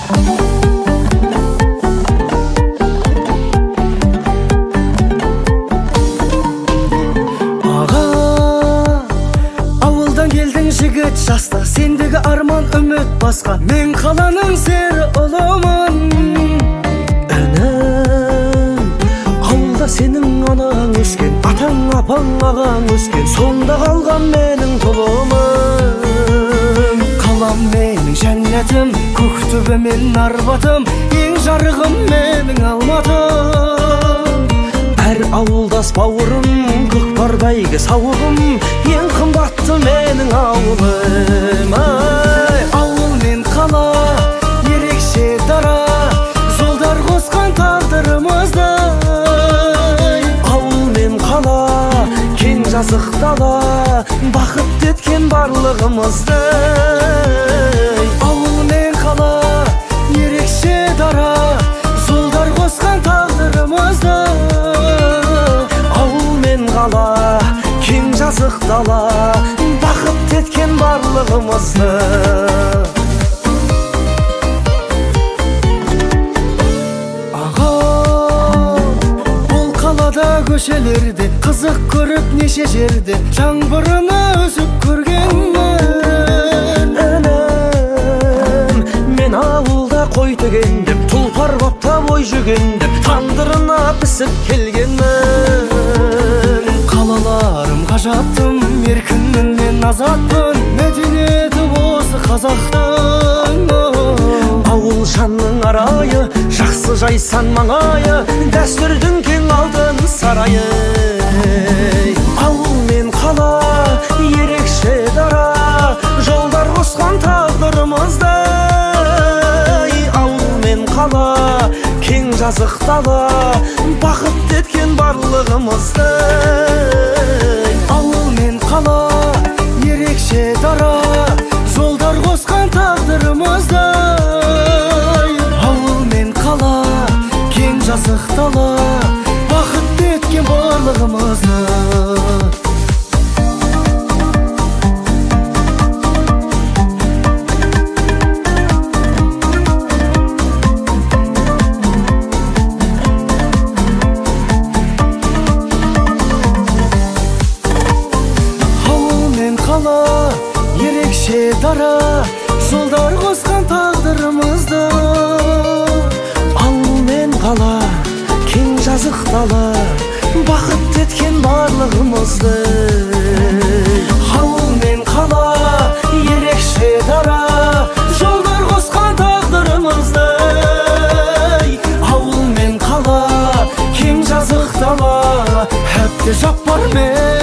Жігіт жаста, сендегі арман үміт басқа. Мен қаланың сері ұлымын. Інім, ауылда сенің анаң өскен, атаң апаң ағаң өскен, сонда қалған менің тұлымын. Қалам менің жәннәтім, көктөбе мен арбатым, ең жарығым менің алматым. Әр ауылдас бауырым, көкпардай сауығым, ең қымбатты менің ауылым. Ауыл мен қала, ерекше дара, жолдар қосқан тағдырымыздай. Ауыл мен қала, кең жазық дала, бақыт еткен барлығымызды. Ауыл мен қала, ерекше дара, жолдар қосқан тағдырымыздай. Кең жазық дала, бақыт еткен барлығымызды. Аға, бұл қалада көшелерде қызық көріп неше жерде жаңбырына өсіп көргенмін. Інім, мен ауылда қой төгендім, тұлпар бапта бой жүгендім, тандырына пісіп келгенмін. Қалаларым ғажаптым, еркіннен азатпын, мәдениеті осы қазақтың. Ауыл жанның арайы, жақсы жайсан маңайы, дәстүрдің кең алтын сарайы. Ауыл мен қала, ерекше дара, жолдар қосқан тағдырымыздай. Ауыл мен қала, кең жазық дала, бақыт еткен барлығымызды. Ауыл мен қала, ерекше дара, жолдар қосқан тағдырымыздай. Ауыл мен қала, кең жазық дала, бақыт еткен барлығымызды. Ерекше дара, жолдар қосқан тағдырымызды. Ауыл мен қала, кең жазық дала, бақыт еткен барлығымызды. Ауыл мен қала, ерекше дара, жолдар қосқан тағдырымызды. Ауыл мен қала, кең жазық дала, әбді жаппар мен